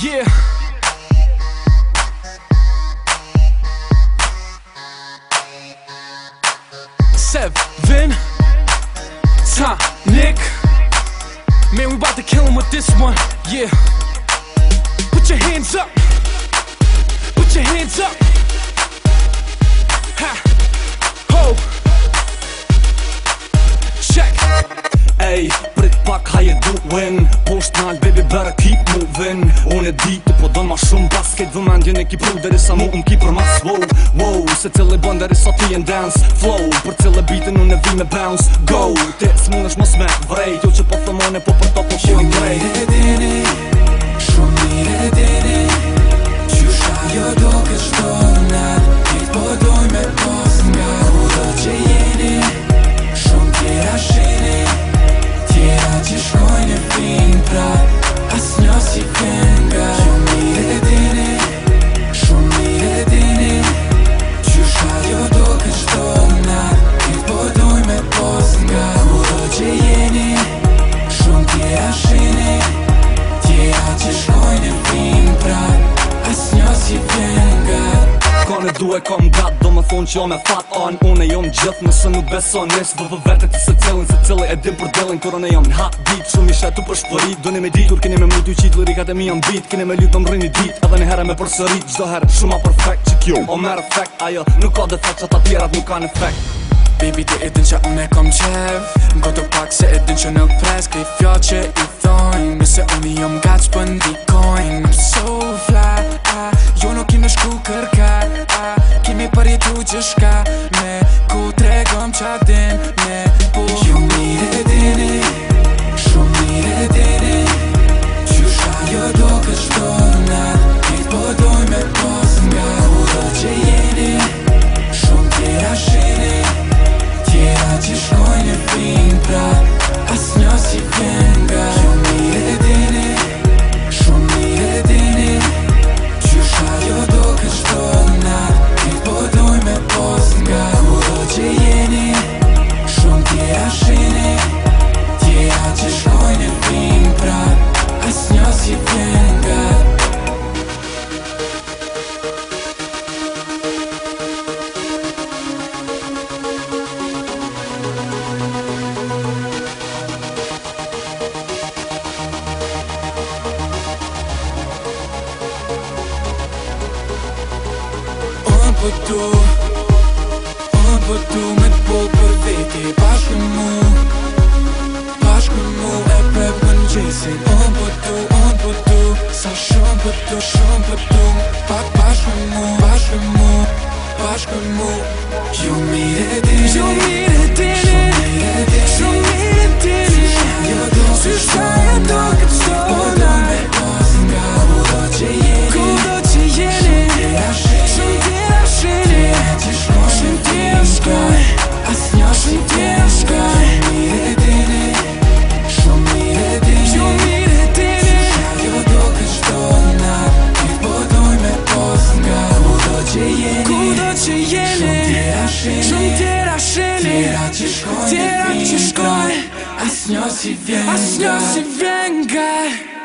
Yeah. Seven Tonic. Man, we about to kill him with this one. Yeah. Put your hands up. Put your hands up. Ha. Ho. Check. Ey, prit pak, how you doing? Post night, baby, better keep moving. Unë e di ti po don ma shumë basket vëmendjen e ki pru derisa mu ki për mas. Wow, wow, se cili bën derisa ti jen dance flow. Për cili beatin unë e vi me bounce. Go, ti s'munesh mos me vrejt. Jo që po thëmone, po për to po shumë drejt. Shumë mire e dini Qysha jo do këtë shtona Kit po doj me pos nga Kudo që jeni Shumë tjera shini Tjera që shkojnë e fin pra As njo si venga Shumë mire e dini Shumë mire e dini Qysha jo do këtë shtona Kit po doj me pos nga Kudo që jeni Shumë tjera shini Tjera që shkojnë e fin pra As njo si venga Kone du e kom gat, do më thonë që jo me fat on. Unë e jom gjithë nëse nuk beson nis vë vete të se cili e dim për delin. Kërën e jom në hot beat, shumë i shetu për shpërit. Doni me dit, kur keni me mutu i qitë lirikat e mi jom beat. Keni me lytë më rrini dit, edhe një herë me përsërit. Gjdo herë shumë a perfect që kjo o merë effect. Ajo nuk ka defekt që ta tjerat nuk kanë effekt. Baby ti e din që unë e kom qef Goto pak se e din që nuk pres Krej fjall që i thojnë Nëse unë i jom gat s'pën ndikojnë I'm so fly Jo nuk kim në shku kërka Kimi përjetu gjëshka Me ku tregom qa din Me po Jo mire e dini Shumë mire e dini Qysha jo do këtë shtona Kit po doj me pos nga Kudo që jeni Shumë tjera shini Tjera që shkojnë e fin pra As njo si venga Shumë mire e dini Shumë mire e dini Qysha jo do këtë shtona Kit po doj me pos nga Kudo që jeni Shumë tjera shini Tjera që shkojnë e fin pra As njo si venga Unë po du me t'boll për veti Bashkë mu e prep më n'gjesin Unë po du Sa shumë po du Pak bashkë mu Jo mire e dini Shumë mire e dini Qysha jo do këtë stona me pos nga Kudo që jeni Shumë tjera shini Shumë tjera shkoj As njo si tjera shkoj Shumë mire e dini Qysha jo do këtë shtona Kit po doj me pos nga Kudo që jeni Shumë tjera shini Tjera që shkoj As njo si venga